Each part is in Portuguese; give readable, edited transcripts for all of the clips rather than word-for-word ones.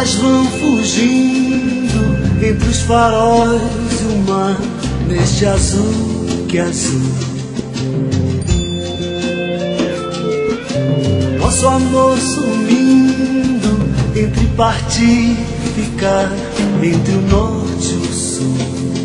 Estrelas vão fugindo entre os faróis e o mar, neste azul que é azul. Nosso amor sumindo entre partir e ficar, entre o norte e o sul.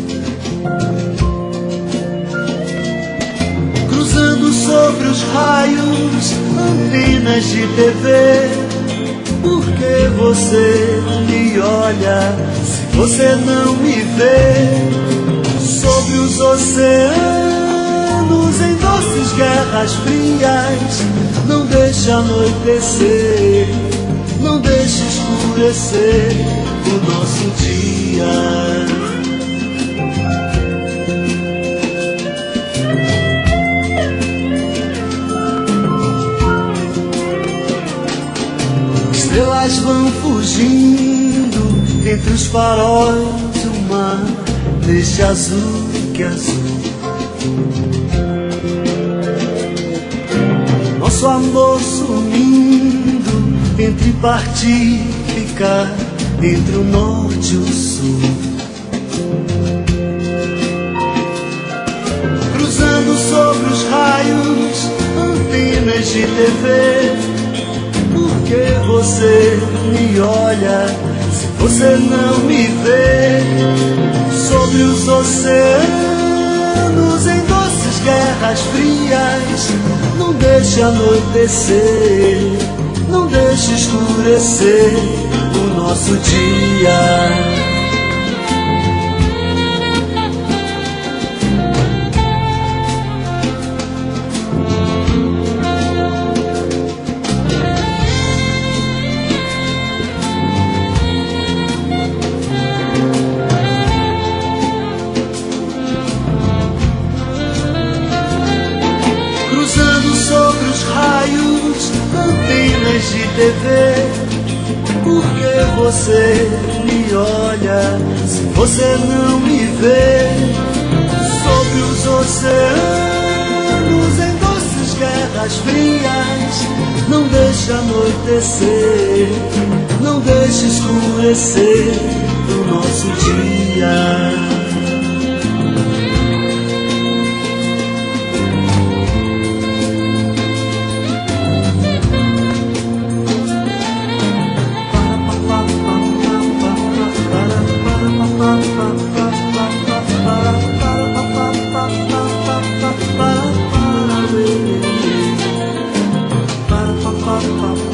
Cruzando sobre os raios, antenas de TV. Por que você me olha se você não me vê? Sobre os oceanos em doces guerras frias, não deixe anoitecer, não deixe escurecer o nosso dia. Estrelas vão fugindo entre os faróis e o mar, neste azul que é azul. Nosso amor sumindo entre partir e ficar, entre o norte e o sul. Cruzando sobre os raios, antenas de TV. Por que você me olha se você não me vê? Sobre os oceanos em doces guerras frias, não deixe anoitecer, não deixe escurecer o nosso dia. Antenas de TV, por que você me olha se você não me vê? Sobre os oceanos em doces guerras frias, não deixe anoitecer, não deixe escurecer o nosso dia. Para